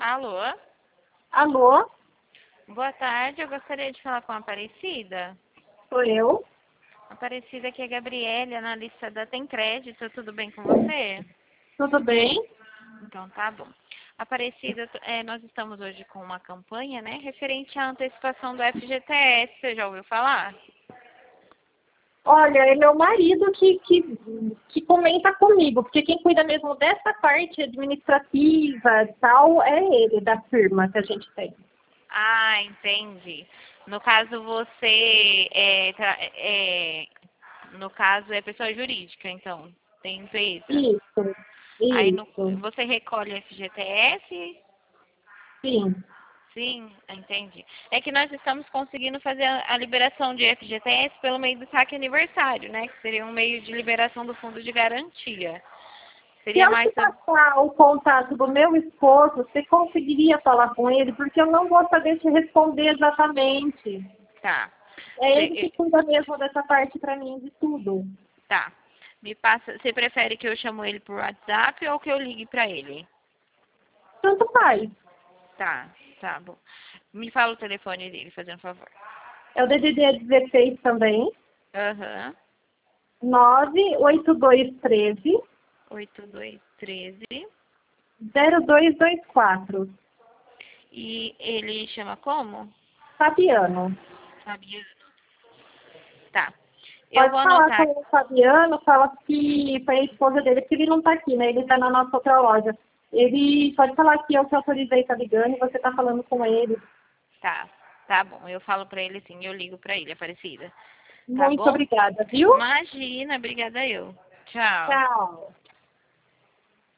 Alô? Alô, Boa tarde, eu gostaria de falar com a Aparecida. sou eu. Aparecida, aqui é a Gabriele, analista da Tem Crédito, tudo bem com você? Tudo bem? Então tá bom. Aparecida, nós estamos hoje com uma campanha, né, referente à antecipação do FGTS, você já ouviu falar? Olha, é meu marido que comenta comigo, porque quem cuida mesmo dessa parte administrativa e tal é ele, da firma que a gente tem. Ah, entendi. No caso, você no caso é pessoa jurídica, então, tem empresa. Isso, Aí isso, você recolhe o FGTS? sim. Sim, entendi. É que nós estamos conseguindo fazer a liberação de FGTS pelo meio do saque aniversário, né? Que seria um meio de liberação do fundo de garantia. Se Seria eu te mais sobre... passar o contato do meu esposo, você conseguiria falar com ele? Porque eu não vou saber te responder exatamente. Tá. É ele que Cê- cuida mesmo dessa parte para mim de tudo. Tá. Me passa. Você prefere que eu chamo ele por WhatsApp ou que eu ligue pra ele? Tanto faz. Tá, tá bom. Me fala o telefone dele, fazendo favor. É o DDD 16 também. Aham. 98213 8213. 0224. E ele chama como? Fabiano. Fabiano. Tá. Eu Pode vou falar com anotar. o Fabiano, fala que foi a esposa dele, porque ele não está aqui, né? Ele está na nossa outra loja. Ele pode falar que eu que autorizei, tá ligando, e você está falando com ele. Tá, tá bom. Eu falo pra ele sim, eu ligo pra ele, Aparecida. Tá Muito bom? obrigada, viu? Imagina, obrigada eu. Tchau. Tchau.